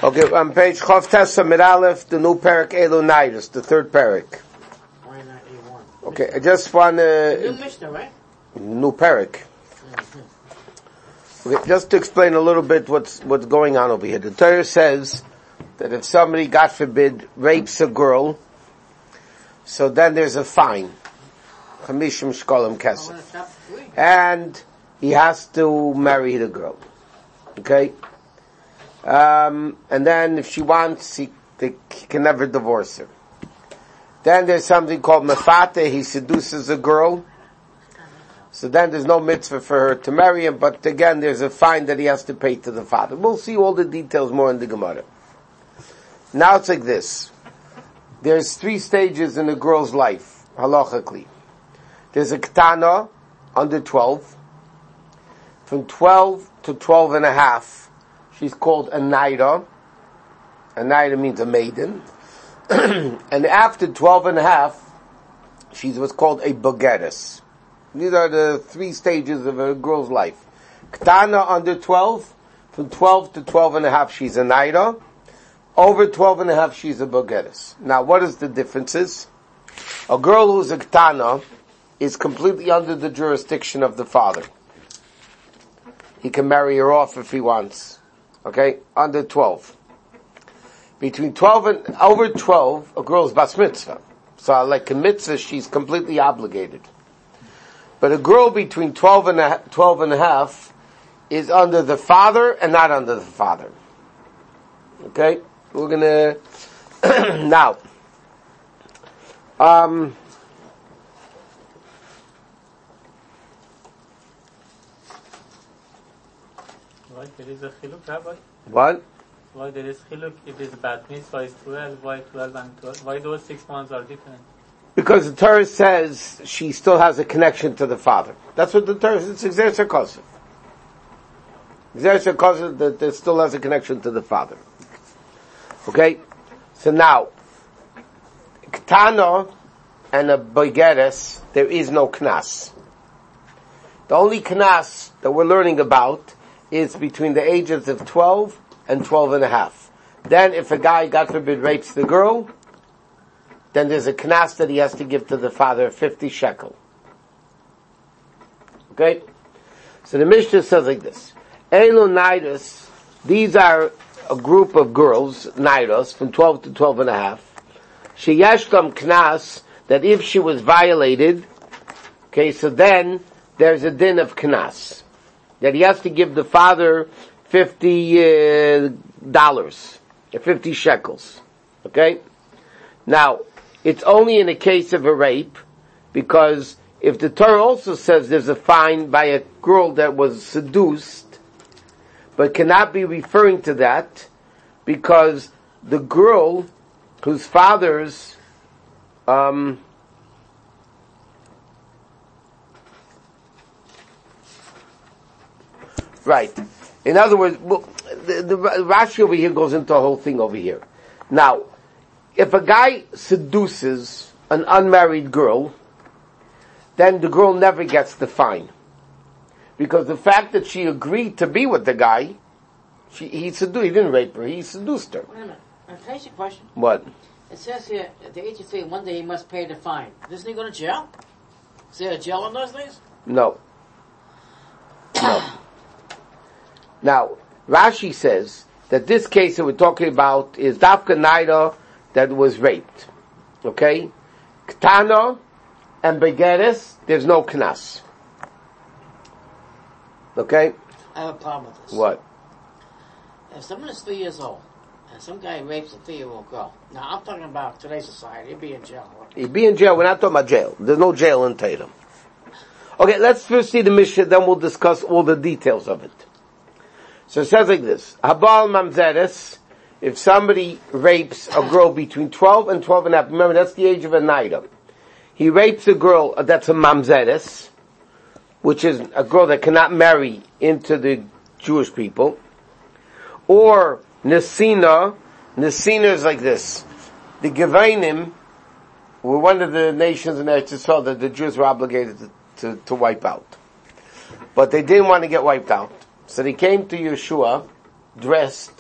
Okay, on page Chof Tessa Mid Aleph, the new parak Elonitis, the third parak. Why not A1? Okay, I just want to... New Mishnah, right? New parak. Okay, just to explain a little bit what's going on over here. The Torah says that if somebody, God forbid, rapes a girl, so then there's a fine. Chamishim Shkolim Kesef. And he has to marry the girl. Okay? And then if she wants, he can never divorce her. Then there's something called mefate. He seduces a girl. So then there's no mitzvah for her to marry him, but again there's a fine that he has to pay to the father. We'll see all the details more in the Gemara. Now it's like this. There's 3 stages in a girl's life, halachically. There's a ketana, under 12. From 12 to 12 and a half, she's called a naira. A naira means a maiden. And after 12 and a half, she's what's called a bogeres. These are the 3 stages of a girl's life. Ketana, under 12. From 12 to 12 and a half, she's a naira. Over 12 and a half, she's a bogeres. Now, what is the differences? A girl who's a ketana is completely under the jurisdiction of the father. He can marry her off if he wants. Okay? Under 12. Between 12 and, over 12, a girl's bas mitzvah. So like a mitzvah, she's completely obligated. But a girl between 12 and a half is under the father and not under the father. Okay? We're gonna, now, why there is a chiluk, Rabbi? What? Why there is chiluk? If it's bat mitzvah is 12, why 12 and 12? Why those 6 months are different? Because the Torah says she still has a connection to the father. That's what the Torah says. It's Xer Shekosef. Xer Shekosef that still has a connection to the father. Okay? So now, Ketana and a Bogeres, there is no Knas. The only Knas that we're learning about is between the ages of 12 and 12 and a half. Then if a guy, God forbid, rapes the girl, then there's a knas that he has to give to the father, 50 shekel. Okay? So the Mishnah says like this. Elo Nairos, these are a group of girls, Nairos, from 12 to 12 and a half. Sheyeshlam knas, that if she was violated, okay, so then there's a din of knas. That he has to give the father $50, 50 shekels. Okay? Now, it's only in the case of a rape, because if the Torah also says there's a fine by a girl that was seduced, but cannot be referring to that, because the girl whose father's, right. In other words, the Rashi over here goes into a whole thing over here. Now, if a guy seduces an unmarried girl, then the girl never gets the fine. Because the fact that she agreed to be with the guy, he didn't rape her, he seduced her. Wait a minute. Can I ask you a question? What? It says here, at the age of 3, one day he must pay the fine. Doesn't he go to jail? Is there a jail in those days? No. Now, Rashi says that this case that we're talking about is Dafka Naira that was raped. Okay? Ketana and Begeres, there's no Knas. Okay? I have a problem with this. What? If someone is 3 years old, and some guy rapes a 3-year-old girl, now I'm talking about today's society, he'd be in jail. He'd be in jail, we're not talking about jail. There's no jail in Tatum. Okay, let's first see the Mishnah, then we'll discuss all the details of it. So it says like this, Habal Mamzeres, if somebody rapes a girl between 12 and 12 and a half, remember that's the age of a naira. He rapes a girl, that's a Mamzeres, which is a girl that cannot marry into the Jewish people. Or Nesina is like this. The Gevainim were one of the nations in Eretz Yisrael that the Jews were obligated to wipe out. But they didn't want to get wiped out. So they came to Yeshua, dressed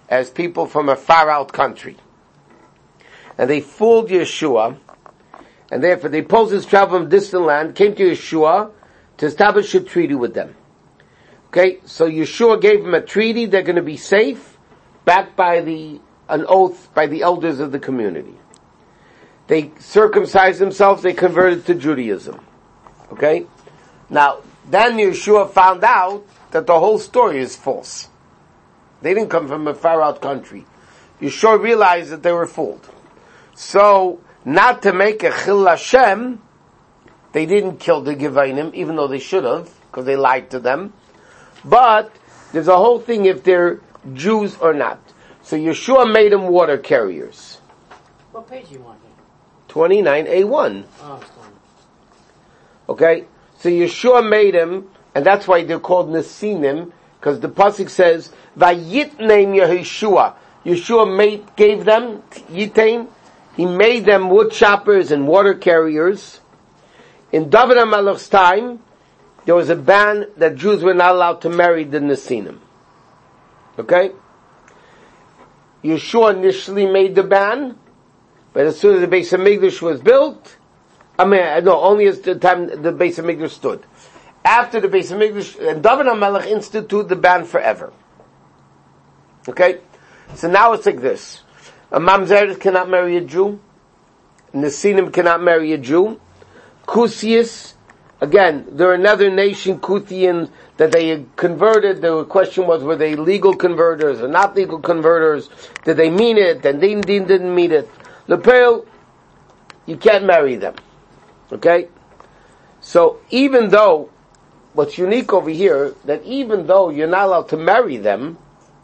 as people from a far out country. And they fooled Yeshua, and therefore they posed his travel from distant land, came to Yeshua to establish a treaty with them. Okay, so Yeshua gave them a treaty, they're going to be safe, backed by an oath by the elders of the community. They circumcised themselves, they converted to Judaism. Okay? Now, then Yeshua found out that the whole story is false. They didn't come from a far out country. Yeshua realized that they were fooled. So, not to make a chil Hashem, they didn't kill the Gevainim, even though they should have, because they lied to them. But, there's a whole thing if they're Jews or not. So Yeshua made them water carriers. What page you want here? 29a1. Oh, it's fine. Okay? So Yeshua made them, and that's why they're called Nesinim, because the pasuk says, Vayitneim Yehoshua. Yeshua gave them, Yitain, he made them wood choppers and water carriers. In David HaMelech's time, there was a ban that Jews were not allowed to marry the Nesinim. Okay? Yeshua initially made the ban, but as soon as the Beis HaMikdash was built, only as the time the Beis HaMikdash stood. After the Beis HaMikdash, and David HaMelech instituted the ban forever. Okay? So now it's like this. A mamzer cannot marry a Jew. Nesinim cannot marry a Jew. Kusius, again, they're another nation, Kuthians, that they had converted. The question was, were they legal converters or not legal converters? Did they mean it? And they didn't mean it. Lepel, you can't marry them. Okay? So even though, what's unique over here, that even though you're not allowed to marry them,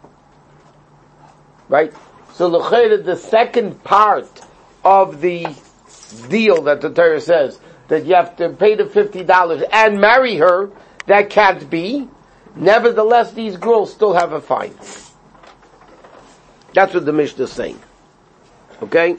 right? So the second part of the deal that the Torah says, that you have to pay the $50 and marry her, that can't be. Nevertheless, these girls still have a fine. That's what the Mishnah is saying. Okay?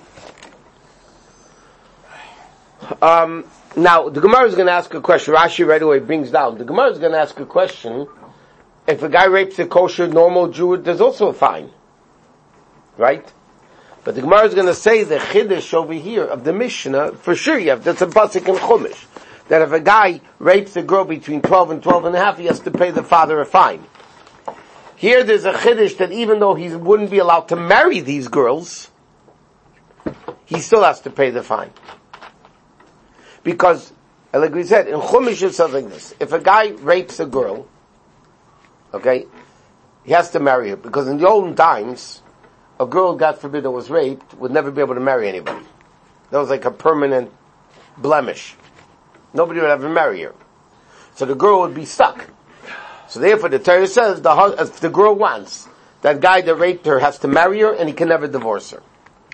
Now, the Gemara is going to ask a question. Rashi right away brings down. The Gemara is going to ask a question. If a guy rapes a kosher, normal Jew, there's also a fine. Right? But the Gemara is going to say the chiddush over here of the Mishnah, for sure that's a pasuk in Chumash, that if a guy rapes a girl between 12 and 12 and a half, he has to pay the father a fine. Here there's a chiddush that even though he wouldn't be allowed to marry these girls, he still has to pay the fine. Because, like we said, in Chumash it says like this, if a guy rapes a girl, okay, he has to marry her, because in the olden times, a girl, God forbid, that was raped would never be able to marry anybody. That was like a permanent blemish. Nobody would ever marry her. So the girl would be stuck. So therefore the Torah says, if the girl wants, that guy that raped her has to marry her and he can never divorce her.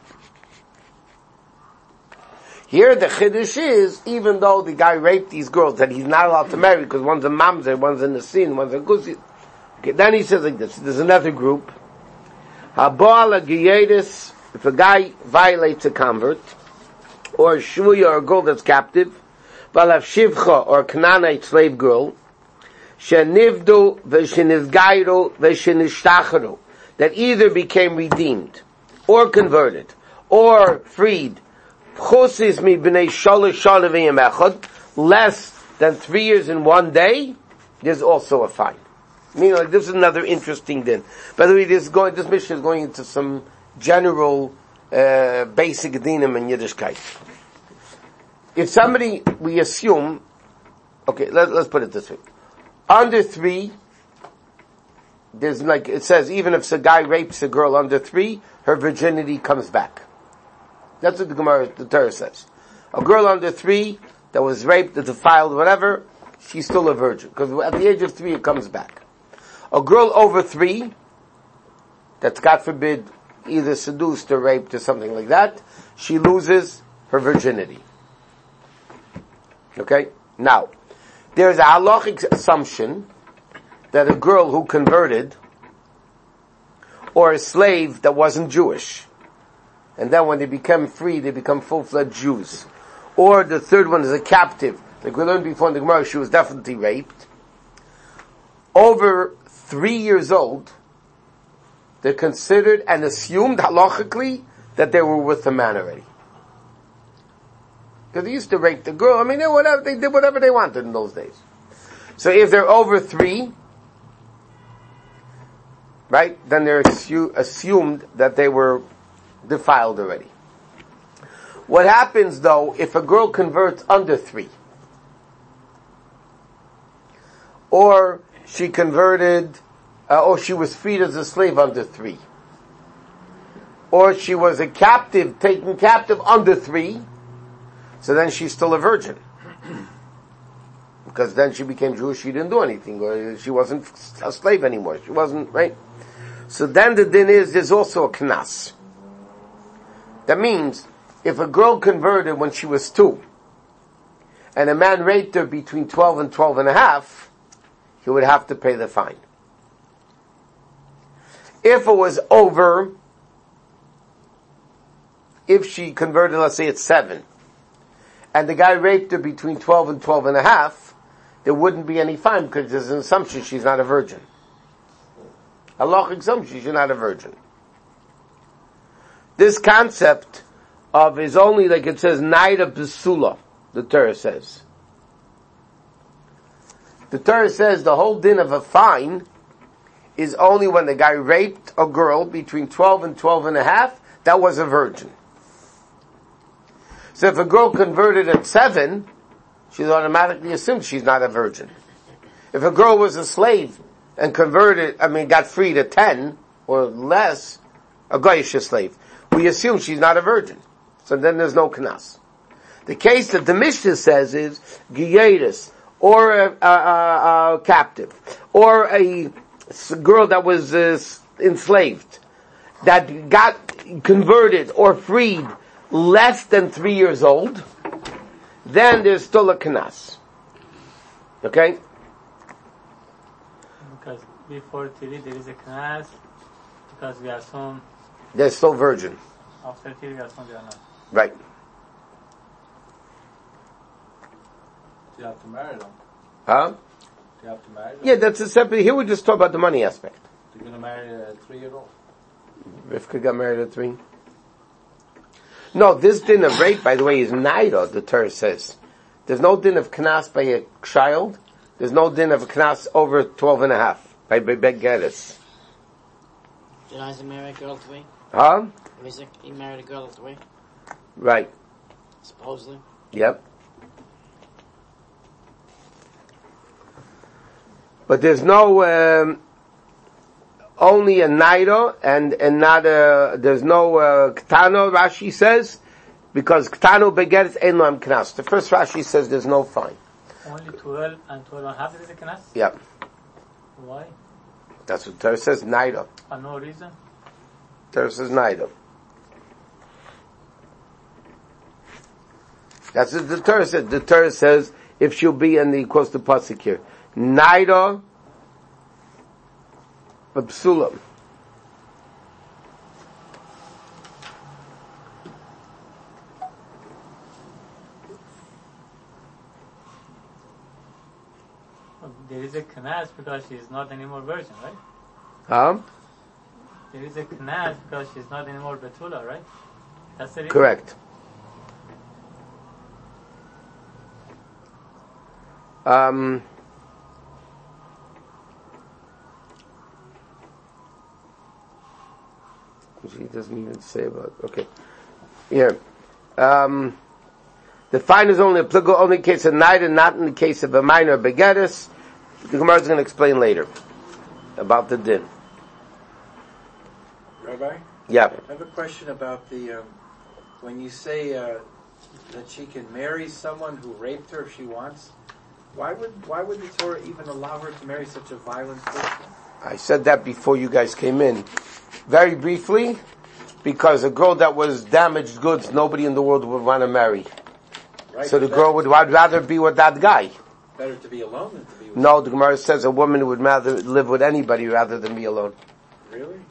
Here the chiddush is, even though the guy raped these girls, that he's not allowed to marry because one's a mamzer, one's a nesin, one's a gusi. Okay, then he says like this, there's another group. Haba'al Giyedis, if a guy violates a convert, or a shvuya, or a girl that's captive, Valav Shivcha, or a Canaanite slave girl, Shenivdu, Veshenivgairu, Veshenishtacharu, that either became redeemed, or converted, or freed, Chosis mi b'nei shalosh shana v'yem echad, less than 3 years in one day, there's also a fine. Meaning, like, this is another interesting din. By the way, this mission is going into some general, basic dinim in Yiddishkeit. If somebody, we assume, okay, let's put it this way. Under 3, there's like, it says, even if a guy rapes a girl under 3, her virginity comes back. That's what the Torah says. A girl under 3, that was raped, defiled, whatever, she's still a virgin. Because at the age of 3, it comes back. A girl over 3, that's God forbid, either seduced or raped or something like that, she loses her virginity. Okay? Now, there's a halachic assumption that a girl who converted, or a slave that wasn't Jewish, and then when they become free, they become full-fledged Jews. Or the third one is a captive. Like we learned before in the Gemara, she was definitely raped. Over 3 years old, they're considered and assumed halachically that they were with the man already. Because they used to rape the girl. I mean, they did whatever they wanted in those days. So if they're over 3, right, then they're assumed that they were defiled already. What happens though if a girl converts under 3? Or she converted, or she was freed as a slave under 3. Or she was a captive, taken captive under 3. So then she's still a virgin. Because then she became Jewish, she didn't do anything, or she wasn't a slave anymore. She wasn't, right? So then the din is, there's also a knas. That means, if a girl converted when she was 2, and a man raped her between 12 and 12 and a half, he would have to pay the fine. If it was over, if she converted, let's say it's 7, and the guy raped her between 12 and 12 and a half, there wouldn't be any fine because there's an assumption she's not a virgin. A halachic assumption she's not a virgin. This concept of is only, like it says, naida besula, the Torah says. The Torah says the whole din of a fine is only when the guy raped a girl between 12 and 12 and a half that was a virgin. So if a girl converted at 7, she's automatically assumed she's not a virgin. If a girl was a slave and got freed at 10 or less, a goyish slave, we assume she's not a virgin. So then there's no knas. The case that the Mishnah says is giyeris, or a captive, or a girl that was enslaved, that got converted or freed less than 3 years old, then there's still a knas. Okay? Because before Tiri there is a knas, because we assume they're still virgin. after Tiri we assume they are not. Right. You have to marry them. Huh? You have to marry them. Yeah, that's a separate, here we just talk about the money aspect. You're going to marry a 3-year-old. Rivka got married at 3. No, this din of rape, by the way, is naida, the Torah says. There's no din of knas by a child. There's no din of knas over 12 and a half by begeres. Did Isaac marry a girl at 3? Huh? Isaac, he married a girl at 3? Right. Supposedly. Yep. But there's no, only a naida and not there's no, ktano, Rashi says, because ktano begeres ein lo knas. The first Rashi says there's no fine. Only 12 and 12 and a half is a knas? Yep. Why? That's what Torah says, naida. For no reason? Torah says naida. That's what the Torah said. The Torah says, if she'll be in the, quotes the pasuk here, naida b'psulam. There is a knas because she is not anymore virgin, right? Huh? There is a knas because she's not anymore betula, right? That's the reason. Correct. He doesn't even say about, okay. Here. The fine is only applicable only in case of night and not in the case of a minor begetis. The Gemara is going to explain later about the din. Rabbi? Yeah. I have a question about the, when you say that she can marry someone who raped her if she wants, why would the Torah even allow her to marry such a violent person? I said that before you guys came in. Very briefly, because a girl that was damaged goods, nobody in the world would want to marry. Right, so the girl would rather be with that guy. Better to be alone than to be with No, the Gemara says a woman would rather live with anybody rather than be alone. Really?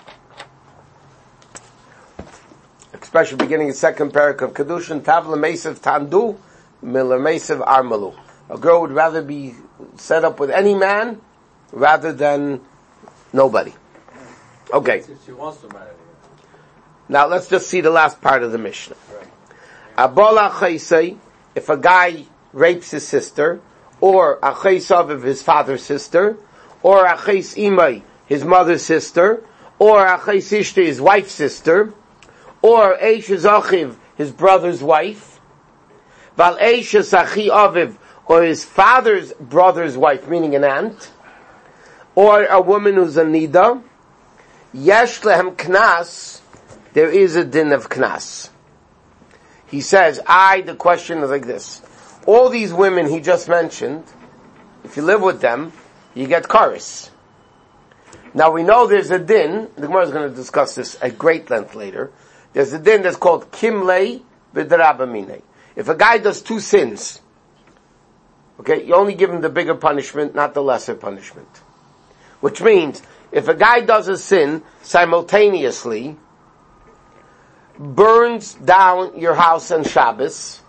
Especially beginning of second parak of Kedushin, Tavla Mesav Tandu, Miller Mesav Armalu. A girl would rather be set up with any man rather than nobody. Okay. If she wants to marry him. Now let's just see the last part of the Mishnah. Right. Abola chaysei, if a guy rapes his sister, or a chaysav of his father's sister, or a chays imay, his mother's sister, or a chays ishti, his wife's sister, or eish achiv, his brother's wife, val eish achi aviv, or his father's brother's wife, meaning an aunt, or a woman who's a nida, yesh lehem knas, there is a din of knas. He says, the question is like this. All these women he just mentioned, if you live with them, you get karis. Now we know there's a din, the Gemara is going to discuss this at great length later, there's a din that's called kimlei b'derabamine. If a guy does two sins, okay, you only give him the bigger punishment, not the lesser punishment. Which means, if a guy does a sin simultaneously, burns down your house on Shabbos,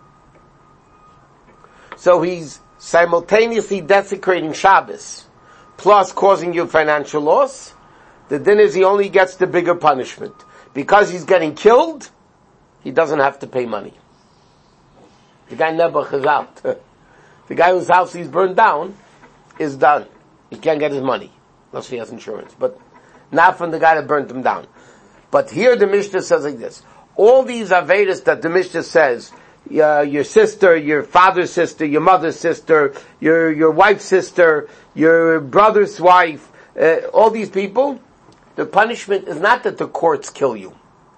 so he's simultaneously desecrating Shabbos, plus causing you financial loss, the din is he only gets the bigger punishment. Because he's getting killed, he doesn't have to pay money. The guy Nebuch is out. The guy whose house he's burned down is done. He can't get his money, unless he has insurance. But not from the guy that burnt him down. But here the Mishnah says like this. All these Avedas that the Mishnah says, your sister, your father's sister, your mother's sister, your wife's sister, your brother's wife, all these people, the punishment is not that the courts kill you.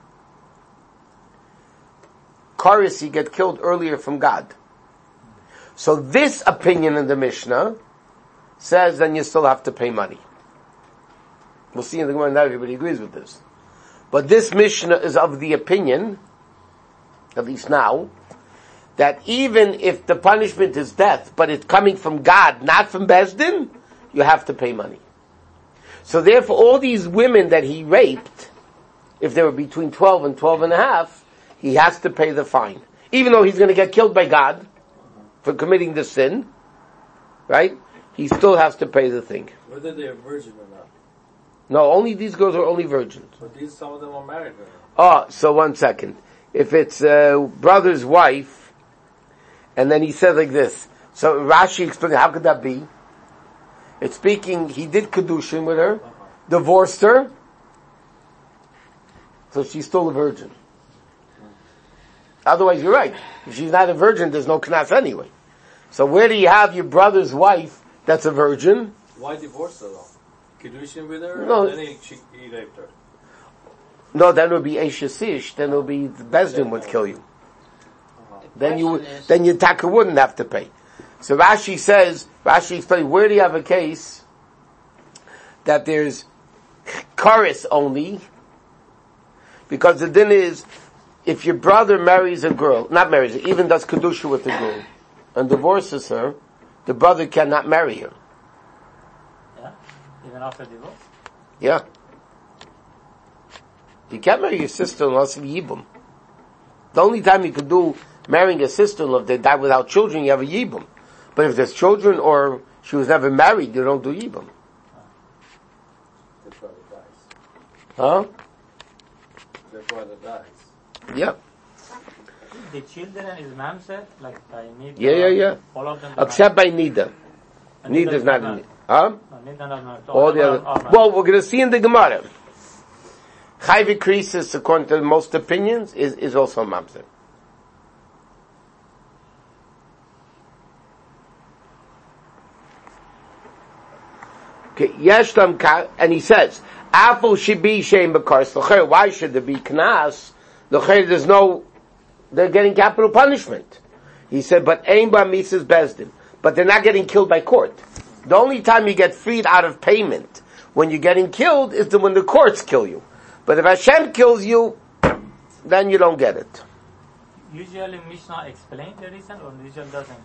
Karis, you get killed earlier from God. So this opinion in the Mishnah says then you still have to pay money. We'll see in the Gemara, not everybody agrees with this. But this Mishnah is of the opinion, at least now, that even if the punishment is death, but it's coming from God, not from Bezdin, you have to pay money. So therefore, all these women that he raped, if they were between 12 and 12 and a half, he has to pay the fine. Even though he's going to get killed by God for committing the sin, right? He still has to pay the thing. Whether they're virgin or not. No, only these girls are only virgins. But some of them are married. So 1 second. If it's brother's wife, and then he says like this, so Rashi explains, how could that be? It's speaking, he did Kedushin with her, divorced her, so she's still a virgin. Otherwise, you're right. If she's not a virgin, there's no knas anyway. So where do you have your brother's wife that's a virgin? Why divorce her though? Kedushin with her? No. And then he raped her. No, then it would be Eishasish, then it would be, the Bezdin would kill you. Then your taka wouldn't have to pay. So Rashi explains, where do you have a case that there's karis only? Because the din is, if your brother marries a girl, not marries her, even does kedusha with the girl, and divorces her, the brother cannot marry her. Yeah? Even after divorce? Yeah. You can't marry your sister unless you yibum. The only time you could do marrying a sister-in-law, if they die without children, you have a yibum. But if there's children or she was never married, you don't do yibum. The brother dies. Huh? The brother dies. Yeah. The children is mamzer, like I need. Yeah. All of them. Except by Nida. Nida is not in it. Huh? No, Nida not. All the other. Well, we're going to see in the Gemara. Chayvik Krisis, according to most opinions, is also a mamzer. Okay, Yeshlam Ka, and he says, Apple should be shame bakars. Why should there be knas? There's no, they're getting capital punishment. He said, but aim by Mises Bezdin. But they're not getting killed by court. The only time you get freed out of payment when you're getting killed is when the courts kill you. But if Hashem kills you, then you don't get it. Usually Mishnah explains the reason, or usually doesn't.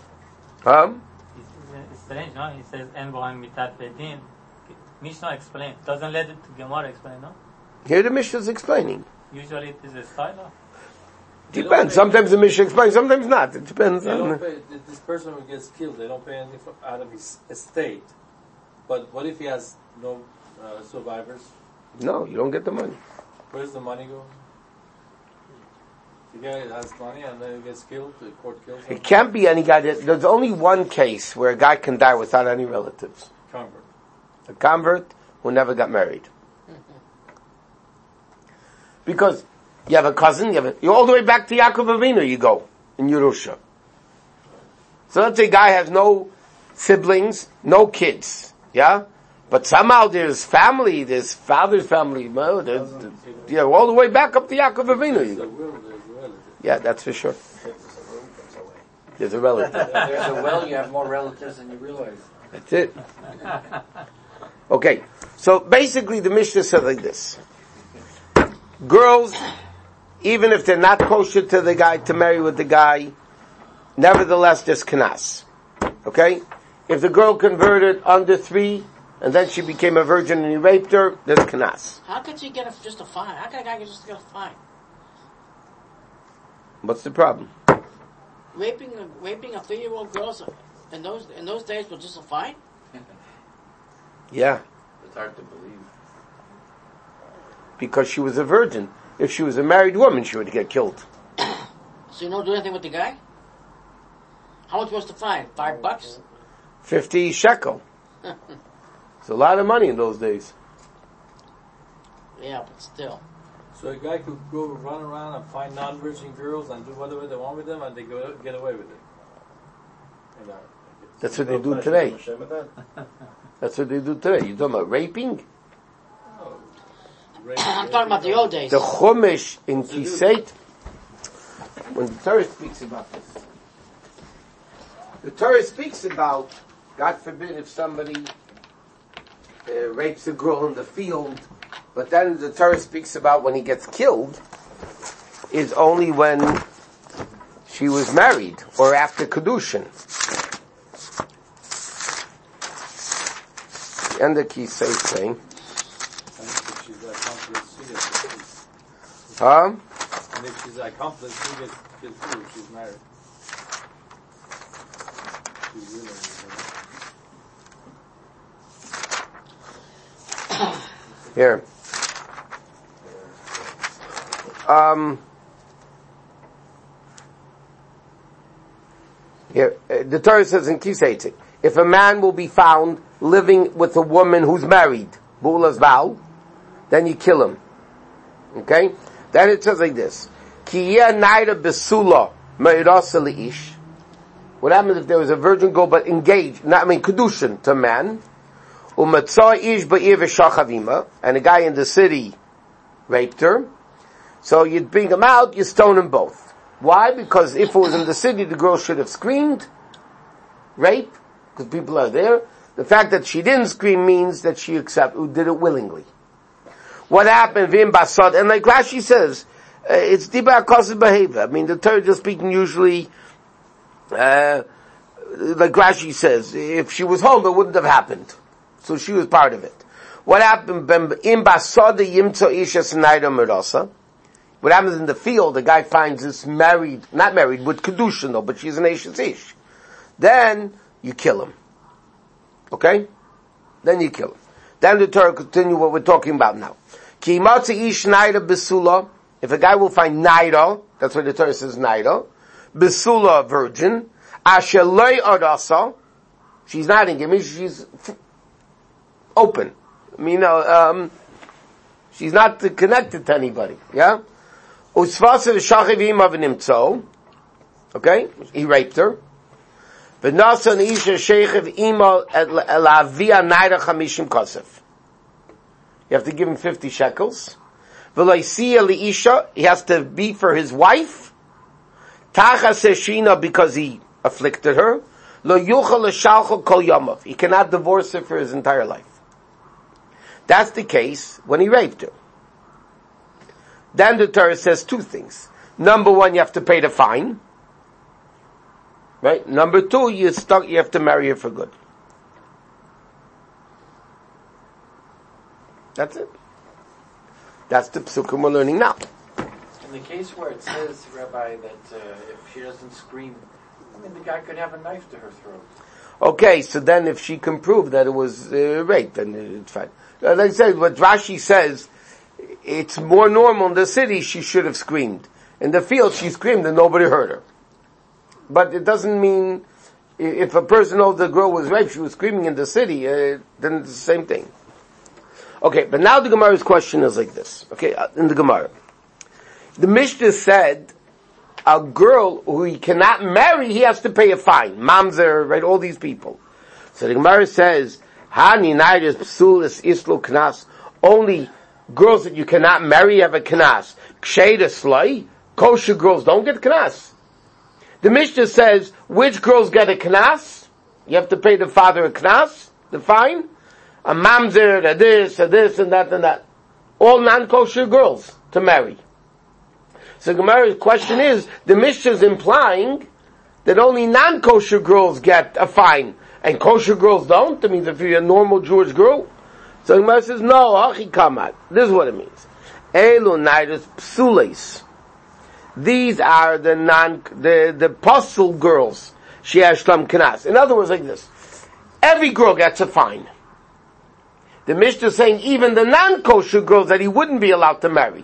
It's strange, no? He says, En bohem mitat bedin. Mishnah explains. Doesn't let it to Gemara explain, no? Here the Mishnah is explaining. Usually it is a style of. Depends. Sometimes the Mishnah explains, sometimes not. It depends. They don't pay, this person who gets killed, they don't pay anything out of his estate. But what if he has no survivors? No, you don't get the money. Where's the money go? The guy has money and then he gets killed, the court kills him. It can't be any guy there's only one case where a guy can die without any relatives. Convert. A convert who never got married. Because you have a cousin, you're all the way back to Yaakov Avinu you go, in Yerusha. So let's say a guy has no siblings, no kids, yeah? But somehow there's family, there's father's family, all the way back up to Yaakov Avinu you go. Yeah, that's for sure. There's a relative. There's a will, you have more relatives than you realize. That's it. Okay, so basically the Mishnah said like this. Girls, even if they're not kosher to the guy, to marry with the guy, nevertheless there's knas. Okay? If the girl converted under 3, and then she became a virgin and he raped her, there's knas. How could she get just a fine? How could a guy just get a fine? What's the problem? Raping a 3-year-old girl in those days was just a fine? Yeah. It's hard to believe. Because she was a virgin. If she was a married woman, she would get killed. So you don't do anything with the guy? How much was the fine? $5? 50 shekel. It's a lot of money in those days. Yeah, but still. So a guy could go run around and find non-virgin girls and do whatever they want with them and they get away with it. That's what they do today. That's what they do today. You talking about raping? I'm talking about the old days. The Chumash in Kiseit, when the Torah speaks about this, the Torah speaks about, God forbid if somebody rapes a girl in the field, but then the Torah speaks about when he gets killed, is only when she was married, or after Kedushin. And the Kiseit saying, huh? And if she's an accomplice, she gets killed if she's married. She's really Here. Here, the Torah says in Kisei, if a man will be found living with a woman who's married, Bu'ula's vow, then you kill him. Okay? Then it says like this. Ki yeh naira besula me'irasa li'ish. What happens if there was a virgin girl but engaged, kedushin to a man, u'matzah ish ba'ir v'shachavima, and a guy in the city raped her, so you'd bring him out, you stone them both. Why? Because if it was in the city, the girl should have screamed, rape, because people are there. The fact that she didn't scream means that she did it willingly. What happened, Vim Basad, and like Rashi says, it's Diba Akos's behavior. I mean, the Torah is speaking usually, like Rashi says, if she was home, it wouldn't have happened. So she was part of it. What happened, Im Basad Yimtzo Isha Sanaida Merasa? What happens in the field, the guy finds this not married, with Kedushin though, but she's an Isha's Ish. Then, you kill him. Okay? Then you kill him. Then the Torah continue what we're talking about now. Ki imatzi ish naira besula, if a guy will find naira, that's what the Torah says naira, besula, virgin, asher loy adasa, she's not engaged, she's open. I mean, she's not connected to anybody, yeah? Usvasa v'shachivim of nimtzo, okay? He raped her. V'nasa n'isha shechiv ima elavia naira chamishim kosef. You have to give him 50 shekels. V'loisiya li'isha, he has to be for his wife. Tachas eshina, because he afflicted her. Lo yuchal l'shalcho kol yamav. He cannot divorce her for his entire life. That's the case when he raped her. Then the Torah says 2 things. Number 1, you have to pay the fine. Right? Number 2, you have to marry her for good. That's it. That's the psukim we're learning now. In the case where it says, Rabbi, that if she doesn't scream, I mean, the guy could have a knife to her throat. Okay, so then if she can prove that it was rape, then it's fine. Like I said, what Rashi says, it's more normal in the city, she should have screamed. In the field, she screamed and nobody heard her. But it doesn't mean, if a person knows the girl was raped, she was screaming in the city, then it's the same thing. Okay, but now the Gemara's question is like this. Okay, in the Gemara. The Mishnah said, a girl who he cannot marry, he has to pay a fine. Mamzer, right, all these people. So the Gemara says, Hani naidas psulis islo knas. Only girls that you cannot marry have a knas. Ksheida slay, kosher girls don't get knas. The Mishnah says, which girls get a knas? You have to pay the father a knas, the fine. A mamzer, a this, and that, and that. All non-kosher girls to marry. So Gemara's question is, the Mishnah is implying that only non-kosher girls get a fine, and kosher girls don't. That means if you're a normal Jewish girl. So Gemara says, no, hachi kamat. This is what it means. Elu naidas psules. These are the apostle girls. She has shlam knas. In other words, like this. Every girl gets a fine. The Mishnah is saying even the non-kosher girls that he wouldn't be allowed to marry.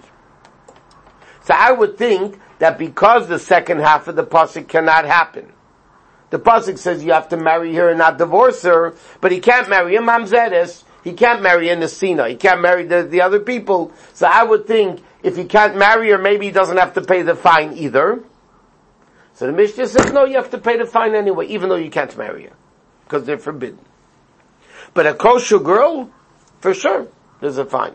So I would think that because the second half of the pasuk cannot happen. The pasuk says you have to marry her and not divorce her, but he can't marry a mamzeres, he can't marry a nesina, he can't marry the other people. So I would think if he can't marry her, maybe he doesn't have to pay the fine either. So the Mishnah says, no, you have to pay the fine anyway, even though you can't marry her, because they're forbidden. But a kosher girl, for sure, there's a fine.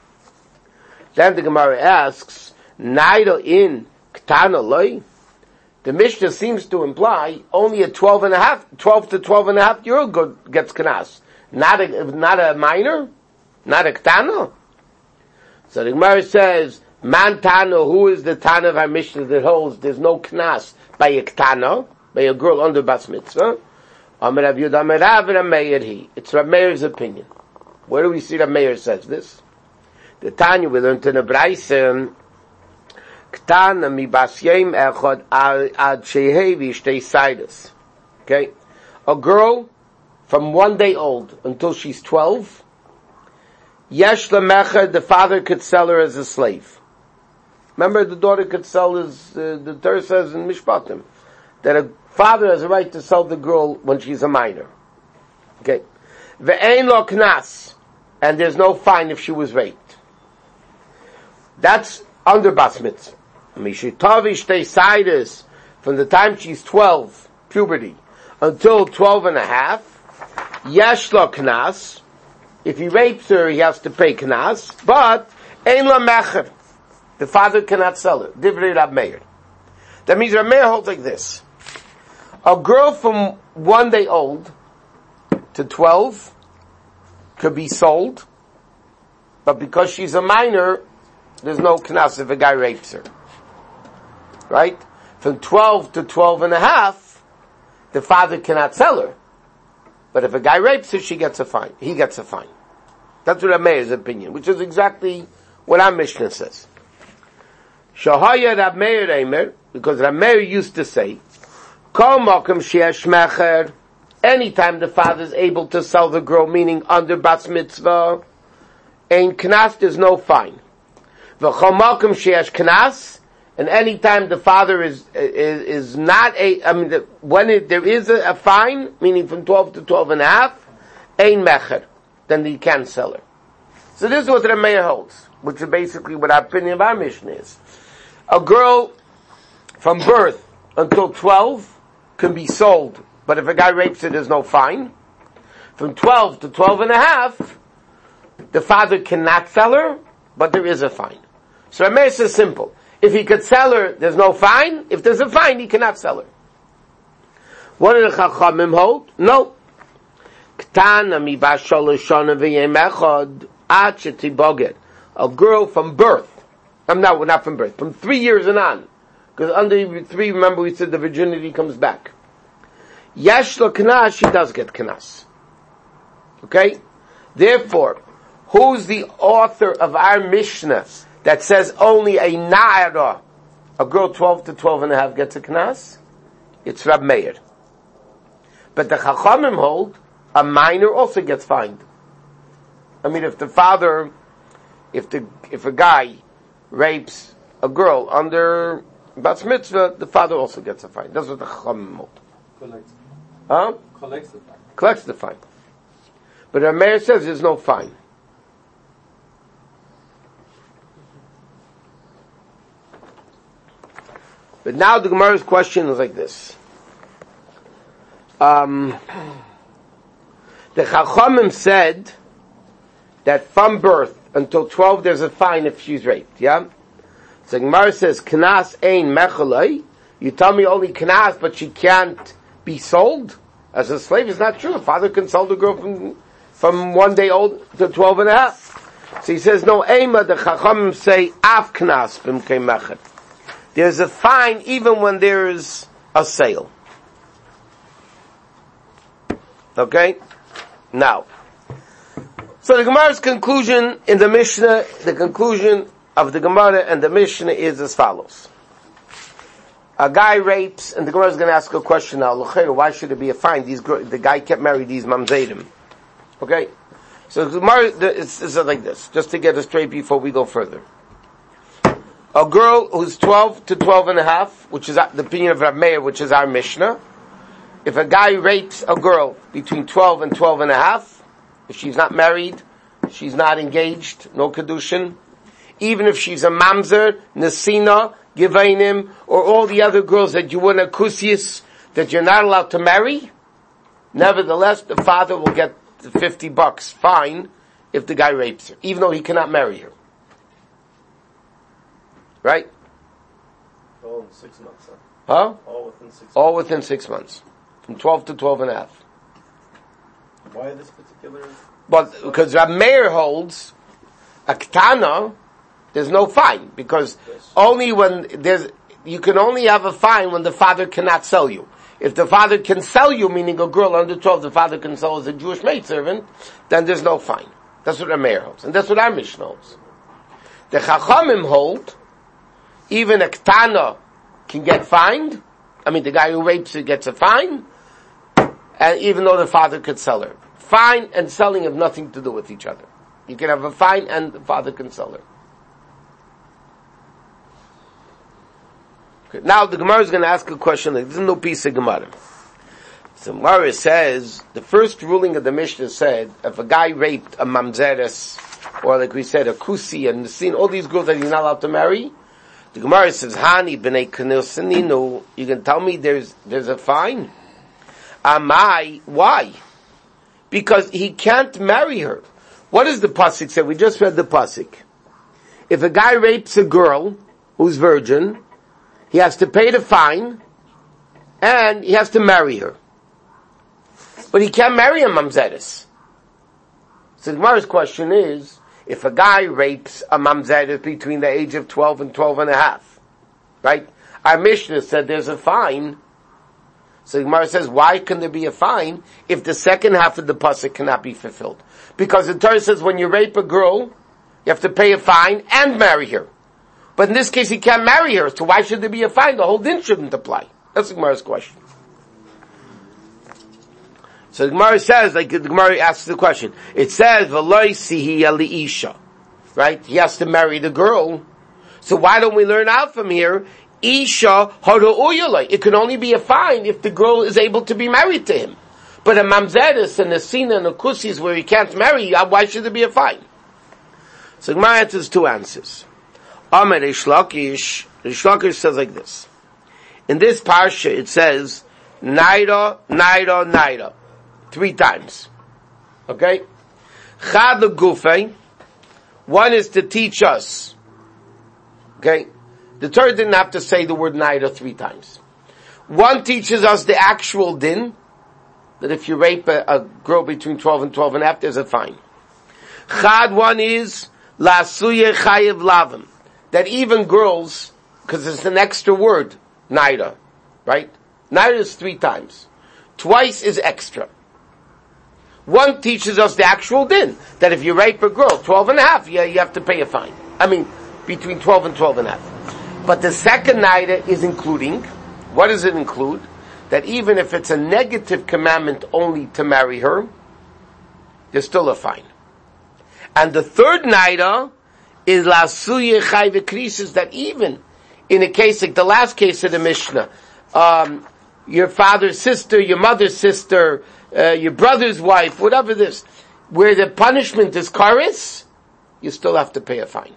Then the Gemara asks, Naida in Ktana loy. The Mishnah seems to imply only a 12 to 12 and a half year old gets knas. Not a minor? Not a Ktana? So the Gemara says, Man Tana, who is the Tana of our Mishnah that holds there's no knas by a Ktana, by a girl under Bas Mitzvah? Amar Rav Yehuda Amar Rav and Meir he. It's Rav Meir's opinion. Where do we see Rav Meir says this? The Tanya we learned in the Braisa, Ktana mi bas yom echad ad shehei v'ishtei saidas. Okay? A girl from 1 day old until she's 12, yesh lemecher, the father could sell her as a slave. Remember, the daughter could sell the Torah says in Mishpatim, that a father has a right to sell the girl when she's a minor. Okay? Ve'ein lo knas, and there's no fine if she was raped. That's under Bas Mitzvah. Mishitavi shtei saidas, from the time she's 12, puberty, until 12 and a half, yesh lo knas. If he rapes her, he has to pay knas, but ein lo mecher. The father cannot sell her. Divrei Rab Meir. That means Rab Meir holds like this. A girl from 1 day old to 12 could be sold, but because she's a minor, there's no knas if a guy rapes her. Right? From 12 to 12 and a half, the father cannot sell her. But if a guy rapes her, she gets a fine. He gets a fine. That's what Rab Meir's opinion, which is exactly what our Mishnah says. Shahaya Rab Meir Eimer, because Rab Meir used to say, Kol Mokum Sheyesh Mecher, anytime the father is able to sell the girl, meaning under Bas Mitzvah, Ein Knas, there's no fine. V'chol Mokum Sheyesh Knas, and anytime the father is not there is a fine, meaning from 12 to 12 and a half, Ein Mecher, then he can't sell her. So this is what Rab Meir holds, which is basically what our opinion of our Mishnah is. A girl from birth until 12 can be sold, but if a guy rapes her, there's no fine. From 12 to 12 and a half, the father cannot sell her, but there is a fine. So Rab Meir says simple. If he could sell her, there's no fine. If there's a fine, he cannot sell her. What did the Chachamim hold? No. Ktana mi bas shalosh shana v'yem echad ad shetiboget. A girl from birth. Not from birth. From 3 years and on. Because under 3, remember we said the virginity comes back. Yesh lo knas, she does get knas. Okay? Therefore, who's the author of our Mishnah that says only a na'ara, a girl 12 to 12 and a half gets a knas? It's Rab Meir. But the Chachamim hold, a minor also gets fined. I mean, if a guy rapes a girl under Bas Mitzvah, the father also gets a fine. That's what the Chachamim hold. Collects the fine. Collects the fine. But the mayor says there's no fine. But now the Gemara's question is like this. The Chachamim said that from birth until 12 there's a fine if she's raped, yeah? So Gemara says, Knas ein mechalai. You tell me only Knas, but she can't be sold as a slave. It's not true. A father can sell the girl from 1 day old to 12 and a half. So he says, no, Eima, the Chachamim say, Af Knas b'mkei mechad. There's a fine even when there's a sale. Okay? Now, so the Gemara's conclusion in the Mishnah, the conclusion of the Gemara and the Mishnah is as follows. A guy rapes, and the Gemara is going to ask a question now, why should it be a fine? The guy kept married these mamzedim. Okay? So the Gemara is like this, just to get it straight before we go further. A girl who's 12 to 12 and a half, which is the opinion of Rav Meir, which is our Mishnah. If a guy rapes a girl between 12 and 12 and a half, if she's not married, she's not engaged, no kedushin, even if she's a mamzer, nesina, givainim, or all the other girls that you win a kusius that you're not allowed to marry, nevertheless, the father will get the $50 fine if the guy rapes her, even though he cannot marry her. Right? All in 6 months, Huh? All within 6 months. All within 6 months. From 12 to 12 and a half. Why this particular? But, because Rab Meir holds, a ketana, there's no fine. Because only when you can only have a fine when the father cannot sell you. If the father can sell you, meaning a girl under 12, the father can sell as a Jewish maidservant, then there's no fine. That's what Rab Meir holds. And that's what our Mishnah holds. The Chachamim hold, even a ketana can get fined. I mean, the guy who rapes her gets a fine, and even though the father could sell her. Fine and selling have nothing to do with each other. You can have a fine and the father can sell her. Okay, now the Gemara is going to ask a question. This is no piece of Gemara. So Gemara says, the first ruling of the Mishnah said, if a guy raped a mamzeres, or like we said, a kusi, and seen all these girls that he's not allowed to marry, the Gemara says, Hani b'nei kanil sininu, you can tell me there's a fine? Amai, why? Because he can't marry her. What does the pasuk say? We just read the pasuk. If a guy rapes a girl who's virgin, he has to pay the fine, and he has to marry her. But he can't marry a mamzeres. So the Gemara's question is, if a guy rapes a mamzeres between the age of 12 and 12 and a half, right? Our Mishnah said there's a fine. So the Gemara says, why can there be a fine if the second half of the pasuk cannot be fulfilled? Because the Torah says when you rape a girl, you have to pay a fine and marry her. But in this case, he can't marry her, so why should there be a fine? The whole din shouldn't apply. That's the Gemara's question. So the Gemara says, like the Gemara asks the question, it says, V'loi sihi aliisha, right? He has to marry the girl. So why don't we learn out from here, Isha haru'uyalai? It can only be a fine if the girl is able to be married to him. But a mamzeres and a sina and a kusis where he can't marry, why should there be a fine? So the Gemara answers two answers. Amar Reish Lakish says like this. In this parsha it says, Naira, Naira, Naira. 3 times. Okay? Chad l'gufei. One is to teach us. Okay? The Torah didn't have to say the word Naira 3 times. One teaches us the actual din, that if you rape a girl between 12 and 12 and a half, there's a fine. Chad, one is, La'asuye chayev lavim. That even girls, because it's an extra word, Naira. Right? Naira is 3 times. Twice is extra. One teaches us the actual din, that if you rape a girl, 12 and a half, you have to pay a fine. I mean, between 12 and 12 and a half. But the second naira is including, what does it include? that even if it's a negative commandment only to marry her, there's still a fine. And the third naida is lasuye chayve krisis, that even in a case like the last case of the Mishnah, your father's sister, your mother's sister, your brother's wife, whatever this, where the punishment is karis, you still have to pay a fine.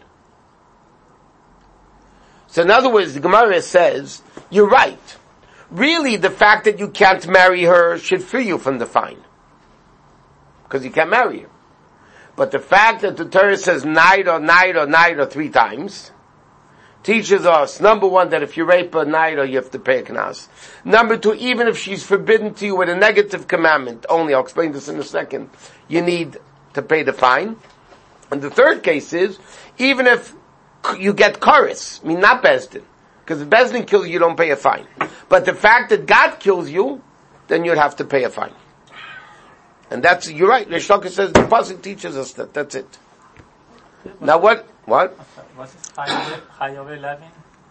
So in other words, the Gemara says, you're right. Really, the fact that you can't marry her should free you from the fine. Because you can't marry her. But the fact that the Torah says naida 3 times, teaches us, number one, that if you rape a naida, you have to pay a knas. Number two, even if she's forbidden to you with a negative commandment, only, I'll explain this in a second, you need to pay the fine. And the third case is, even if you get karis, I mean not Bezdin, because if Bezdin kills you, you don't pay a fine. But the fact that God kills you, then you'd have to pay a fine. And that's, you're right, Reish Lakish says, the pasuk teaches us that, that's it. Now what? Was it Chayav 11?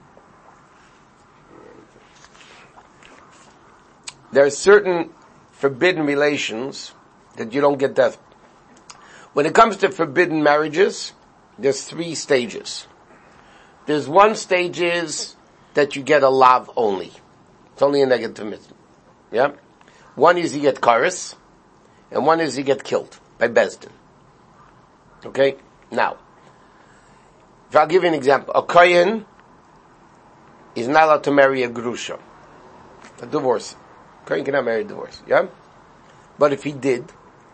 There are certain forbidden relations that you don't get death. When it comes to forbidden marriages, there's 3 stages. There's one stage is that you get a lav only. It's only a negative mitzvah. Yeah? One is you get karis, and one is you get killed by Bezdin. Okay? Now, if I'll give you an example. A kohen is not allowed to marry a grusha, a divorce. A kohen cannot marry a divorce. Yeah? But if he did,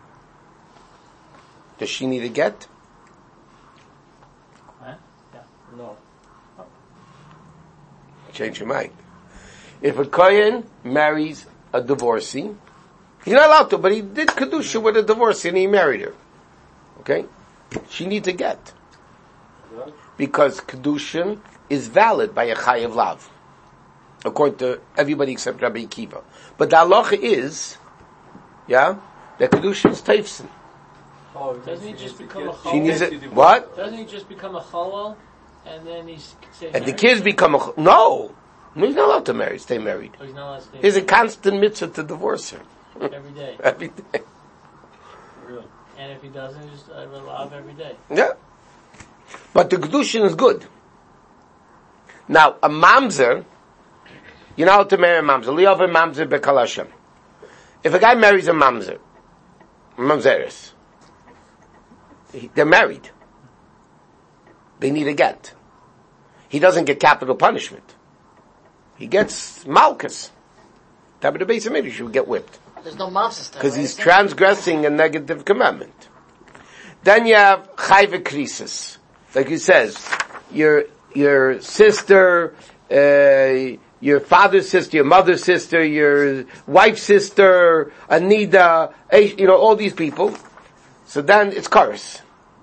does she need a get? Yeah. No. Change your mind. If a kohen marries a divorcee, he's not allowed to, but he did kedusha with a divorcee and he married her. Okay? She needs a get. Because kedushin is valid by a chayav lav, according to everybody except Rabbi Akiva. But the halacha is, that kedushin is teifsin. Oh, Doesn't he just become a She needs chalal? it. What? Doesn't he just become a chalal, and then he's And the kids become a no. No, he's not allowed to marry. Stay married. Oh, he's not allowed to stay There's a constant mitzvah to divorce her every day. every day. Really? And if he doesn't, just love every day. Yeah. But the kedushin is good. Now, a mamzer, you know how to marry a mamzer. Liyav a mamzer bekal Hashem. If a guy marries a mamzeres, they're married. They need a get. He doesn't get capital punishment. He gets malchus. Tabit the base of Midrash, he would get whipped. There's no monster stuff. Because he's transgressing a negative commandment. Then you have chayve krisis. Like he says, your sister, your father's sister, your mother's sister, your wife's sister, Anida, all these people. So then it's kares.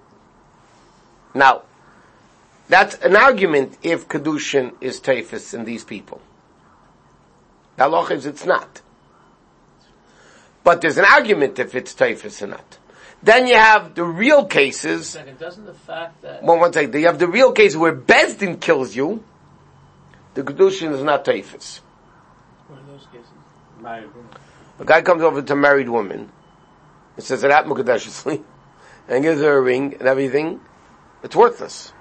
Now, that's an argument if kedushin is teifus in these people. The halacha is it's not. But there's an argument if it's teifus or not. Then you have the real cases. Second, doesn't the fact that One second. You have the real cases where Bezdin kills you. The kedushin is not teifus. what are those cases? A guy comes over to a married woman and says it mukadeshly and gives her a ring and everything. It's worthless.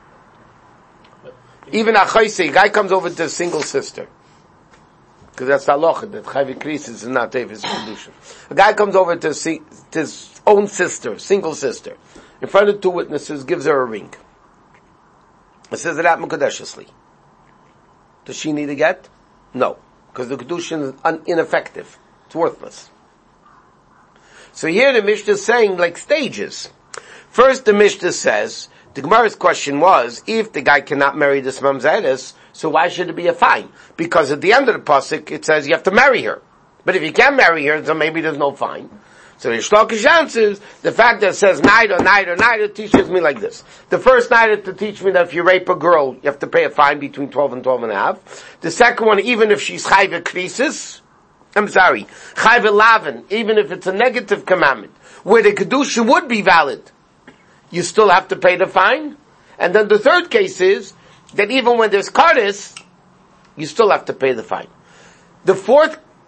Even a guy comes over to a single sister. Because that's the halacha, that chayv krisis is not teifus kedushin. A guy comes over to his own sister, single sister, in front of 2 witnesses, gives her a ring. It says it mukadeshly. Does she need a get? No. Because the kedushin is ineffective. It's worthless. So here the Mishnah is saying like stages. First the Mishnah says, the Gemara's question was, if the guy cannot marry this mamzeres, so why should it be a fine? Because at the end of the pasuk it says you have to marry her. But if you can't marry her, then maybe there's no fine. So the Reish Lakish answers, the fact that it says naida teaches me like this. The first naida to teach me that if you rape a girl, you have to pay a fine between 12 and 12 and a half. The second one, even if she's chayve krisis, chayve lavin, even if it's a negative commandment, where the kedusha would be valid, you still have to pay the fine. And then the third case is that even when there's kares, you still have to pay the fine. The fourth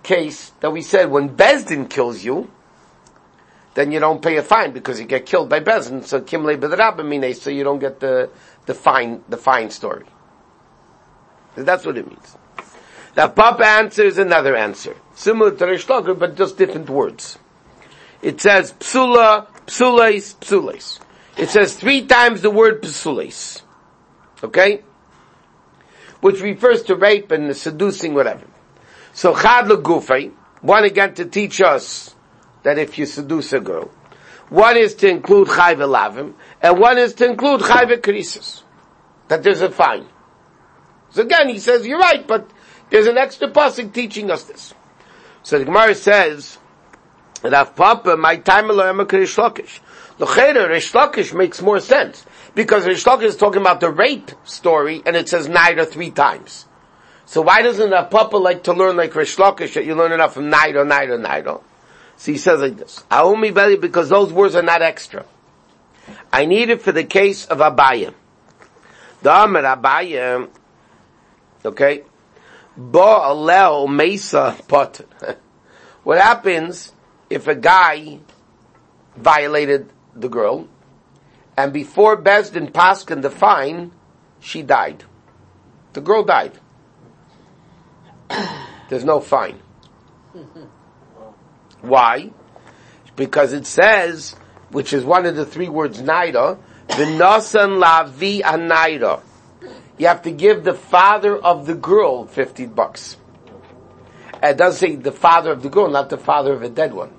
case that we said when Bezdin kills you, then you don't pay a fine because you get killed by Bezdin. So Kimle B'Rabamine, so you don't get the fine story. That's what it means. Now Papa answers another answer. Similar to Rish Lakish, but just different words. It says psula, psules, psules. It says 3 times the word psules. Okay? Which refers to rape and seducing, whatever. So chad legufay, one again to teach us that if you seduce a girl. One is to include chayv elavim, and one is to include chayv krisis. That there's a fine. So again, he says, you're right, but there's an extra pasuk teaching us this. So the Gemara says, Rav Papa, my time Elohim Rish Lakish. L'cheira, Rish Lakish makes more sense. Because Rish Lakish is talking about the rape story, and it says Naira 3 times. So why doesn't Rav Papa like to learn like Rish Lakish, that you learn enough from Naira? So he says like this, Aumi Beli, because those words are not extra. I need it for the case of Abaya. The Amar Abaya, okay, Bo Alel Mesa Pot. What happens if a guy violated the girl, and before Bezdin Paskin the fine, she died. The girl died. There's no fine. Why? Because it says, which is one of the 3 words naira, v'nasan lavi anaira. You have to give the father of the girl $50. It does say the father of the girl, not the father of a dead one.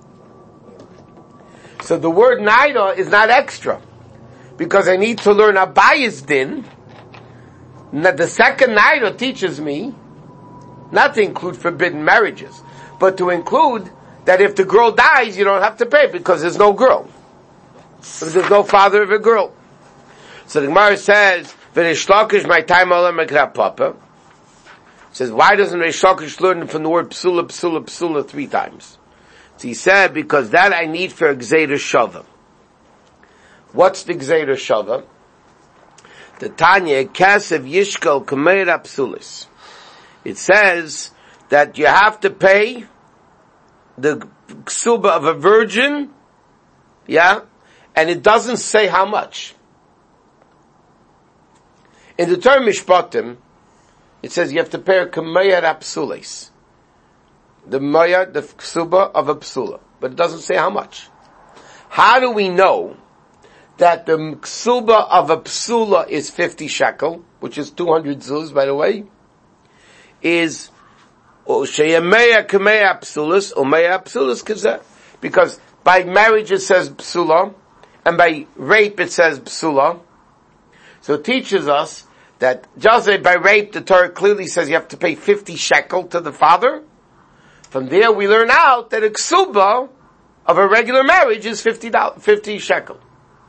So the word naira is not extra, because I need to learn Abaya's din. The second naira teaches me not to include forbidden marriages, but to include that if the girl dies, you don't have to pay because there's no girl. There's no father of a girl. So the Gemara says, Rish Lakish, my time Olam Papa. Says, why doesn't Rish Lakish learn from the word psula, psula, psula 3 times? So he said, because that I need for Gzeira Shava. What's the Gzeira Shava? The Tanya, Kasev Yishkal Kameira Psulis. It says that you have to pay the ksuba of a virgin, yeah, and it doesn't say how much. In the term Mishpatim, it says you have to pay a kameya rapsules, the maya, the ksuba of a psula, but it doesn't say how much. How do we know that the ksuba of a psula is 50 shekel, which is 200 zuz, by the way, is because by marriage it says psula, and by rape it says psula. So it teaches us that just by rape the Torah clearly says you have to pay 50 shekel to the father. From there we learn out that a ksuba of a regular marriage is 50 shekel.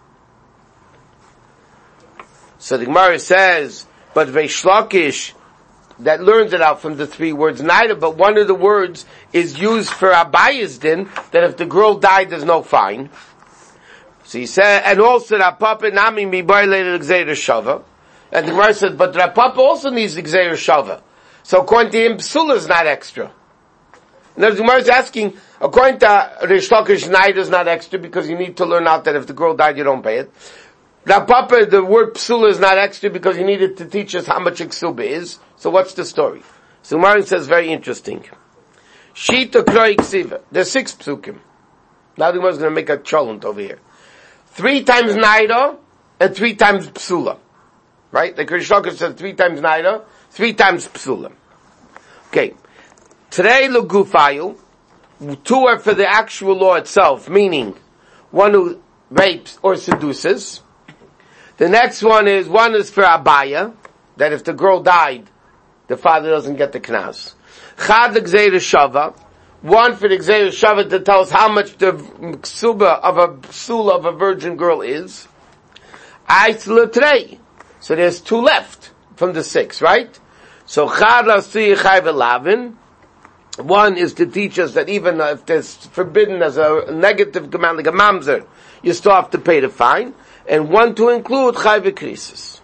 So the Gemara says, but Rish Lakish, that learns it out from the 3 words naira, but one of the words is used for Abaya's din, that if the girl died, there's no fine. So he said, and also Rapapa nami mi violated Gzeira Shava. And the Gemara said, but Rapapa also needs the Gzeira Shava. So according to him, psula is not extra. And the Gemara is asking, according to Rish Lakish, naira is not extra because you need to learn out that if the girl died, you don't pay it. Rapapa, the word psula is not extra because he needed to teach us how much a ksuba is. So what's the story? So Marin says very interesting. Shita kroi ksiva. There's 6 psukim. Now the Gemara is going to make a cholent over here. 3 times naira and 3 times psula. Right? The Rish Lakish says 3 times naira, 3 times psula. Okay. Today lugufayu, 2 are for the actual law itself, meaning one who rapes or seduces. The next one is for Abaya, that if the girl died, the father doesn't get the knas. Chad the Gzeira Shava, 1 for the Gzeira Shava to tell us how much the ksuba of a psula of a virgin girl is. Aisla today. So there's 2 left from the 6, right? So Chad L'Asiyah Chayv Elavin, 1 is to teach us that even if there's forbidden as a negative command like a mamzer, you still have to pay the fine. And 1 to include chayv krisis.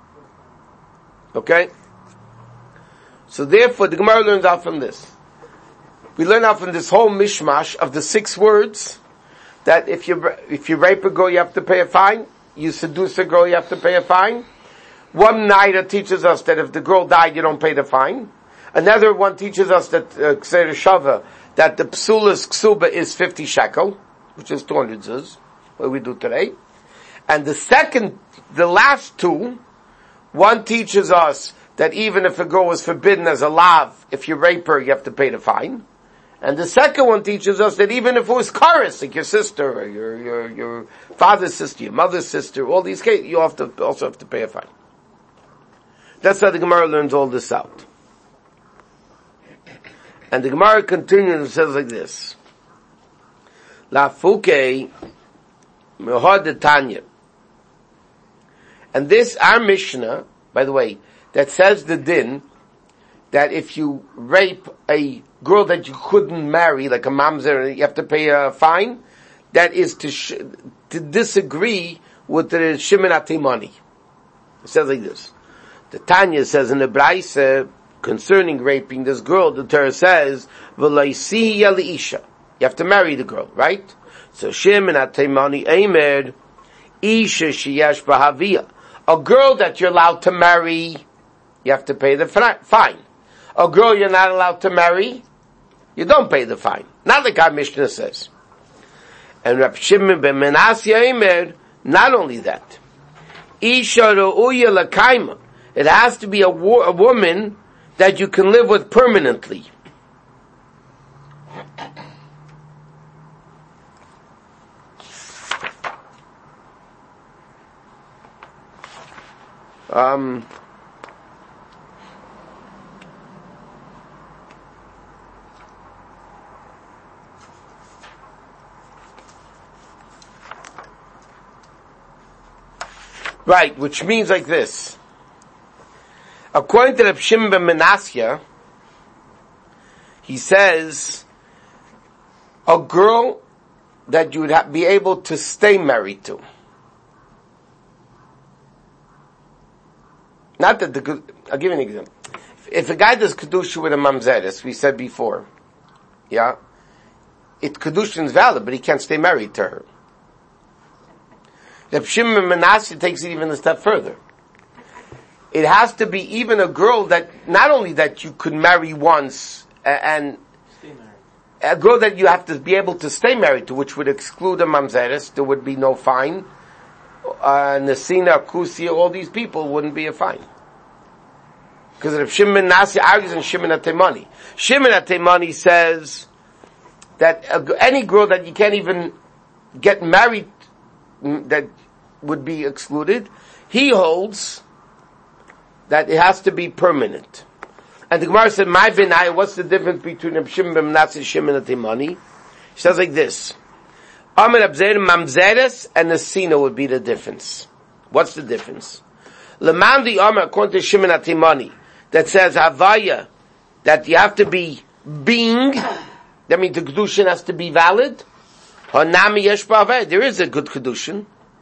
Okay? So therefore, the Gemara learns out from this we learn out from this whole mishmash of the 6 words that if you rape a girl, you have to pay a fine. You seduce a girl, you have to pay a fine. One Naira teaches us that if the girl died, you don't pay the fine. Another one teaches us that Kseder Shava, that the psulas ksuba is 50 shekel, which is 200 zuz, what we do today. And the last 2, one teaches us that even if a girl was forbidden as a lav, if you rape her, you have to pay the fine. And the second one teaches us that even if it was karis, like your sister, or your father's sister, your mother's sister, all these cases, you also have to pay a fine. That's how the Gemara learns all this out. And the Gemara continues and says like this. La fuke mehod Tanya. And this, our Mishnah, by the way, that says the din, that if you rape a girl that you couldn't marry, like a mamzer, you have to pay a fine, that is to disagree with the Shimon Atimani. It says like this. The Tanya says in the Braisa, concerning raping this girl, the Torah says, V'laisi yalisha. You have to marry the girl, right? So Shimon Atimani Eimer, Isha sheyesh b'haviyah. A girl that you're allowed to marry, you have to pay the fine. A girl you're not allowed to marry, you don't pay the fine. Not like our Mishnah says. And Rab Shimon ben Menasya Eimer, not only that. Isha ru'uya l'kaima. It has to be a woman that you can live with permanently. Right, which means like this. According to Reb Shimon ben Menasya, he says, a girl that you would be able to stay married to. Not that I'll give you an example. If a guy does Kedusha with a mamzeres, we said before, yeah, Kedusha is valid, but he can't stay married to her. Reb Shimon ben Menasya takes it even a step further. It has to be even a girl that, not only that you could marry once, and a girl that you have to be able to stay married to, which would exclude a mamzeres, there would be no fine. Nesina, Kusia, all these people wouldn't be a fine. Because if Shimon Nasi argues in Shimon Atemani. Shimon Atemani says that any girl that you can't even get married, that would be excluded, he holds that it has to be permanent. And the Gemara said, "My benai, what's the difference between Shimon ben Nasi and Shimon Atemani?" He says like this. Amar Abzer Mamzeres and Nesina would be the difference. What's the difference? Lemandi Amar, according to Shimon Atimani, that says Havaya, that you have to be being, that means the Kedushin has to be valid. Hanami Yesh B'Havaya, there is a good Kedushin.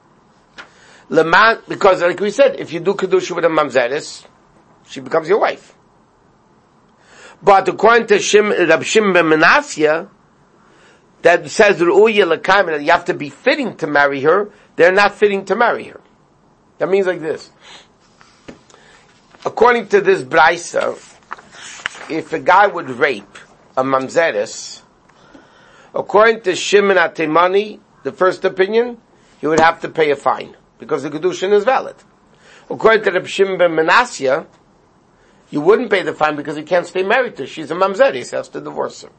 Because like we said, if you do Kedushin with a Mamzeres, she becomes your wife. But according to Rab Shimon ben Menasya, that says that you have to be fitting to marry her, they're not fitting to marry her. That means like this. According to this Braisa, if a guy would rape a mamzeres, according to Shimon Atemani, the first opinion, he would have to pay a fine, because the Kedushin is valid. According to Reb Shimon ben Menasya, you wouldn't pay the fine because he can't stay married to her. She's a mamzeres, he has to divorce her.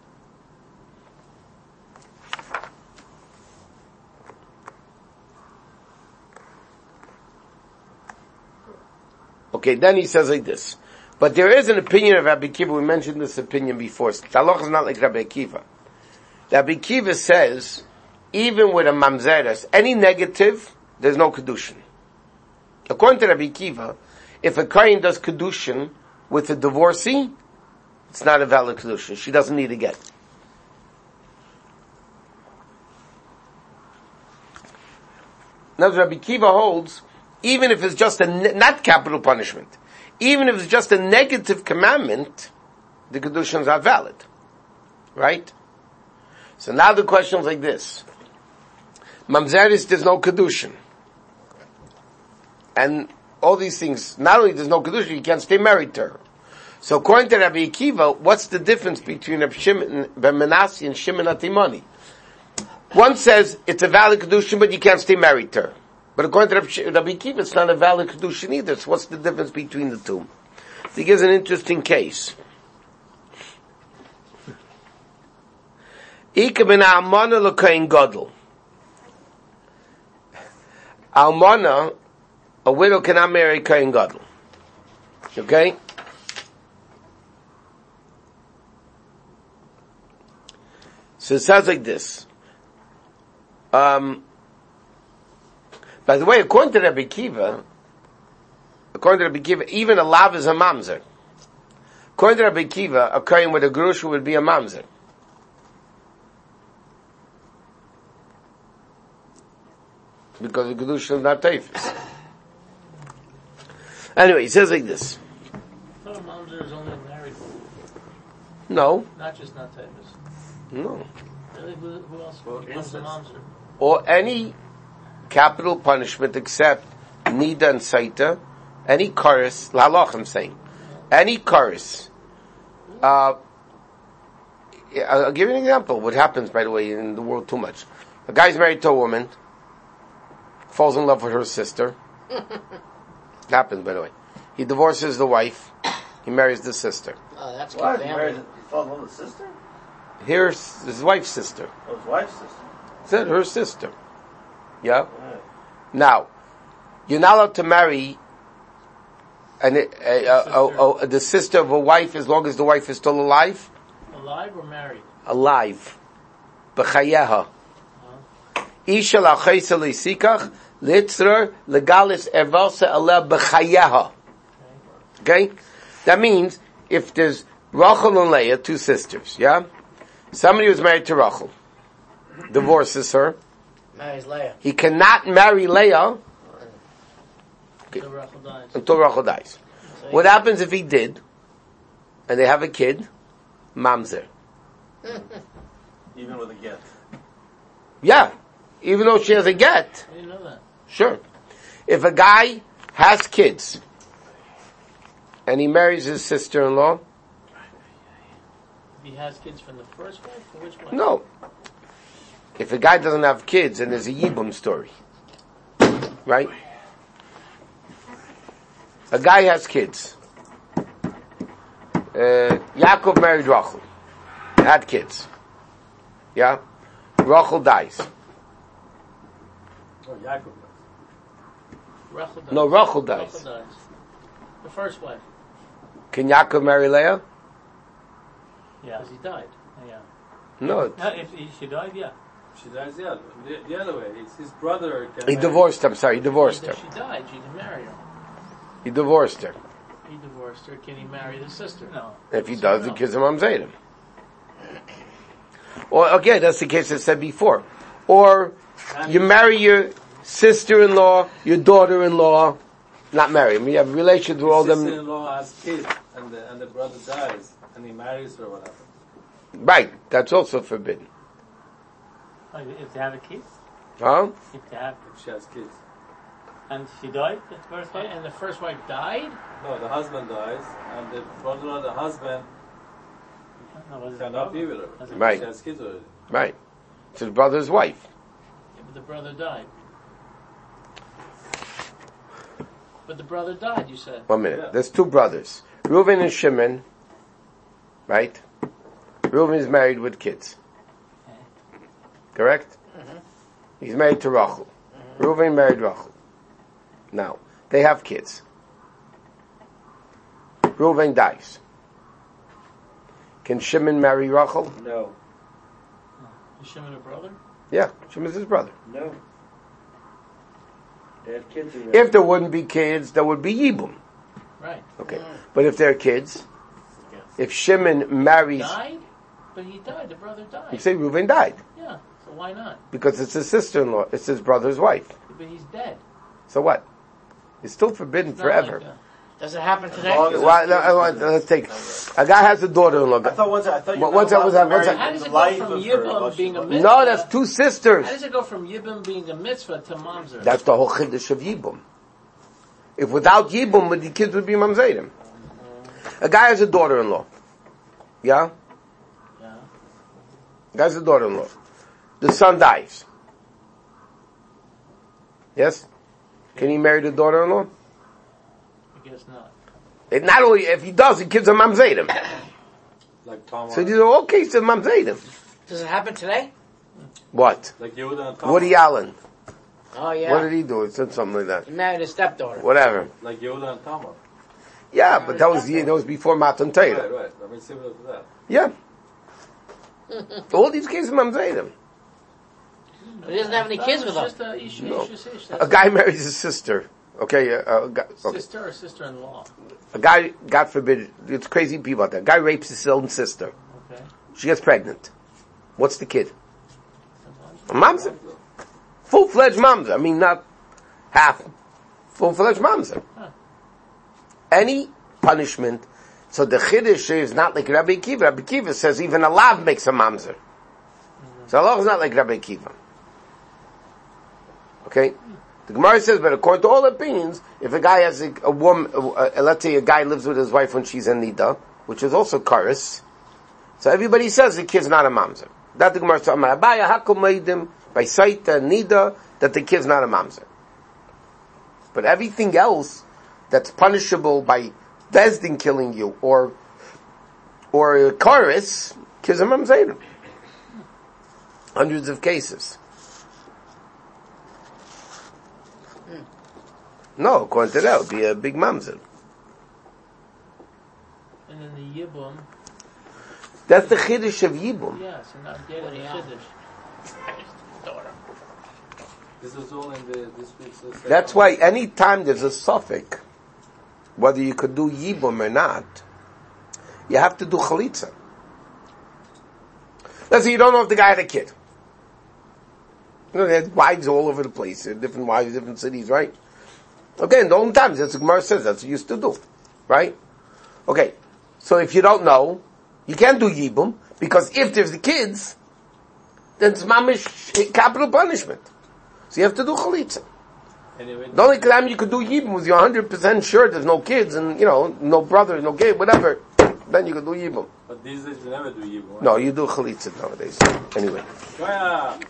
Okay, then he says like this. But there is an opinion of Rabbi Akiva, we mentioned this opinion before. Taloch is not like Rabbi Akiva. Rabbi Akiva says, even with a mamzeres, any negative, there's no kedushin. According to Rabbi Akiva, if a kohen does kedushin with a divorcee, it's not a valid kedushin. She doesn't need a get. Now Rabbi Akiva holds, even if it's just not capital punishment, even if it's just a negative commandment, the Kedushans are valid. Right? So now the question is like this. Mamzeris, there's no Kedushin. And all these things, not only there's no Kedushin, you can't stay married to her. So according to Rabbi Akiva, what's the difference between Ben Menashe and Shimon Atimoni? One says it's a valid Kedushin, but you can't stay married to her. But according to Rabbi Akiva, it's not a valid Kedushin either. So what's the difference between the two? So he gives an interesting case. Ika ben Almana l'kohen gadol. Almana, a widow cannot marry kohen gadol. Okay? So it sounds like this. By the way, according to Rabbi Akiva, even a lav is a mamzer. According to Rabbi Akiva, a kohen with a grusha would be a mamzer. Because the Kedusha is not Taifis. Anyway, he says like this. I thought a mamzer is only a married woman. No. Not just not Tavis. No. Really? Who else becomes a mamzer? Or any capital punishment except Nida and Saita, any chorus, Laloch I'm saying, any chorus, I'll give you an example, what happens by the way in the world too much. A guy's married to a woman, falls in love with her sister. Happens, by the way. He divorces the wife. He marries the sister. Oh, that's good What? He family. fell in love with his sister? Here's his wife's sister. Oh, his wife's sister. Said her sister. Yeah. Right. Now, you're not allowed to marry the sister of a wife as long as the wife is still alive. Alive or married? Alive. B'chayeha. Isha la'chaysa le'sikach litzrer legalis ervalsa aleh b'chayeha. Okay? That means, if there's Rachel and Leah, two sisters, yeah? Somebody who's married to Rachel, divorces her. Marries Leah. He cannot marry Leah Until Rachel dies. until Rachel dies. So What happens if he did, and they have a kid? Mamzer. Even with a get. Yeah. Even though she has a get. I didn't know that. Sure. If a guy has kids, and he marries his sister-in-law, If he has kids from the first wife, or which one? no. If a guy doesn't have kids, and there's a Yibum story. Right? A guy has kids. Yaakov married Rachel. Had kids. Yeah? Rachel dies. Oh, Yaakov. Rachel dies. No, Rachel dies. Rachel dies. The first wife, Can Yaakov marry Leah? Yeah. because he died. Yeah. No. No, if she died, yeah. She dies, yeah. The other way. It's his brother. Can He marry- divorced her. I'm sorry, he divorced her. If she died, she didn't marry her. He divorced her. He divorced her. Can he marry the sister? No. If he does, the kids are Mamzerim. Or, okay, that's the case I said before. Or, you marry your sister-in-law, your daughter-in-law, not marry. I mean, you have relations with all them. Sister-in-law has kids, and the brother dies, and he marries her. What happens? Right, that's also forbidden. Oh, if they have a kid, Huh? if they have, If she has kids. and she died, the first wife. And the first wife died? No, the husband dies, and the brother of the husband No, was it cannot be with her. Was it- Right. She has kids already. Right. It's his brother's wife. Yeah, but the brother died. But the brother died, you said. 1 minute. Yeah. There's two brothers. Reuven and Shimon. Right? Reuven is married with kids. Correct? He's married to Rachel. Reuven married Rachel. Now, they have kids. Reuven dies. Can Shimon marry Rachel? No. Is Shimon a brother? Yeah, Shimon's his brother. No. They have kids already. If there wouldn't be kids, there would be Yibum. Right. Okay. But if there are kids, if Shimon marries, Died? But he died. The brother you died. say Reuven died. Yeah. So why not? Because it's his sister-in-law, it's his brother's wife. But he's dead. So what? It's still forbidden It's not forever. like Does it happen today? Let's take. A guy has a daughter-in-law. I thought What's that? How does it go from Yibum being a mitzvah? No, that's two sisters. How does it go from Yibum being a mitzvah to mamzer? That's the whole chiddush of Yibum. If without Yibum, the kids would be mamzerim. A guy has a daughter-in-law. Yeah? Yeah. A guy has a daughter-in-law. The son dies. Yes? Can he marry the daughter-in-law? I guess not. Not only, if he does, the kids are mamzerim. Like Tom. So these are all cases of mamzerim. Does it happen today? What? Like Yehuda and Tom. Woody Allen. Oh yeah. What did he do? He said something like that. He married his stepdaughter. Whatever. Like Yehuda and Tom. Yeah, but that was before Matan Torah. Right. I mean, similar to that. Yeah. All these cases of mamzerim. But he doesn't have any kids with It's him. just No. a A guy marries his sister. Okay, okay. sister or sister-in-law. A guy, God forbid, it's crazy people out there. A guy rapes his own sister. Okay. She gets pregnant. What's the kid? A mamzer. Full-fledged mamzer. I mean, not half. Full-fledged mamzer. Huh. Any punishment. So the chiddush is not like Rabbi Akiva. Rabbi Akiva says even a lav makes a mamzer. So Allah is not like Rabbi Akiva. Okay? The Gemara says, but according to all opinions, if a guy has a woman, let's say a guy lives with his wife when she's in Nida, which is also Karis, so everybody says the kid's not a mamzer. That the Gemara says, Abaya Hakum Meidim, by Saita, Nida, that the kid's not a mamzer. But everything else that's punishable by Bezdin killing you, or Karis, kids are mamzerim. Hundreds of cases. No, according to that, it would be a big mamzer. And then the Yibum, That's the chiddush of Yibum. yes, and not getting the Chiddush. This is all in this week's. That's why any time there's a suffix, whether you could do Yibum or not, you have to do chalitza. Let's say you don't know if the guy had a kid. You know, they had wives all over the place, different wives, different cities, right? Okay, in the old times, that's what Gemara says, that's what you used to do. Right? Okay, so if you don't know, you can't do Yibum, because if there's the kids, then it's mamish capital punishment. So you have to do chalitza. Anyway, The only time you could do Yibum was you're 100% sure there's no kids and, no brother, no kid, whatever. Then you could do Yibum. but these days you never do Yibum. No, you do chalitza nowadays. Anyway.